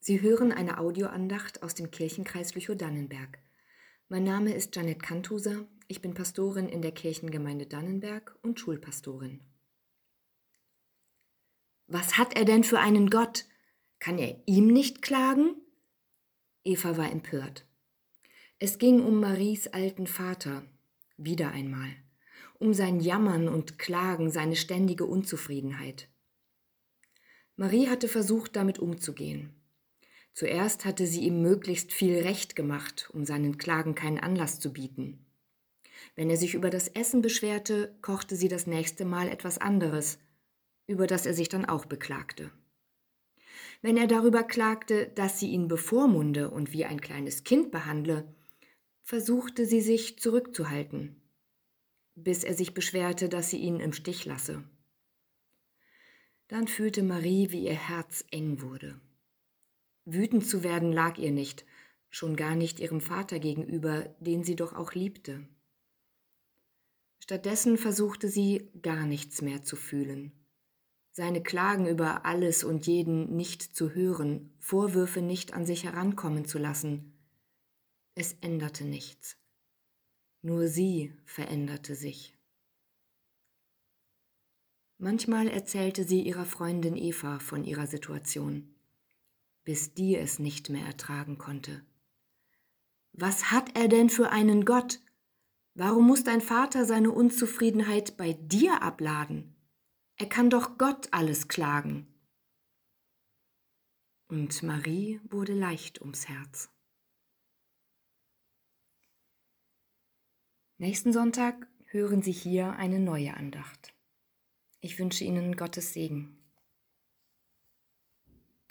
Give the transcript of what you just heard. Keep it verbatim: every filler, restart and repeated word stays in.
Sie hören eine Audioandacht aus dem Kirchenkreis Lüchow-Dannenberg. Mein Name ist Janette Kanthuser, ich bin Pastorin in der Kirchengemeinde Dannenberg und Schulpastorin. Was hat er denn für einen Gott? Kann er ihm nicht klagen? Eva war empört. Es ging um Maries alten Vater, wieder einmal, um sein Jammern und Klagen, seine ständige Unzufriedenheit. Marie hatte versucht, damit umzugehen. Zuerst hatte sie ihm möglichst viel Recht gemacht, um seinen Klagen keinen Anlass zu bieten. Wenn er sich über das Essen beschwerte, kochte sie das nächste Mal etwas anderes, über das er sich dann auch beklagte. Wenn er darüber klagte, dass sie ihn bevormunde und wie ein kleines Kind behandle, versuchte sie sich zurückzuhalten, bis er sich beschwerte, dass sie ihn im Stich lasse. Dann fühlte Marie, wie ihr Herz eng wurde. Wütend zu werden lag ihr nicht, schon gar nicht ihrem Vater gegenüber, den sie doch auch liebte. Stattdessen versuchte sie, gar nichts mehr zu fühlen. Seine Klagen über alles und jeden nicht zu hören, Vorwürfe nicht an sich herankommen zu lassen. Es änderte nichts. Nur sie veränderte sich. Manchmal erzählte sie ihrer Freundin Eva von ihrer Situation, bis die es nicht mehr ertragen konnte. Was hat er denn für einen Gott? Warum muss dein Vater seine Unzufriedenheit bei dir abladen? Er kann doch Gott alles klagen. Und Marie wurde leicht ums Herz. Nächsten Sonntag hören Sie hier eine neue Andacht. Ich wünsche Ihnen Gottes Segen.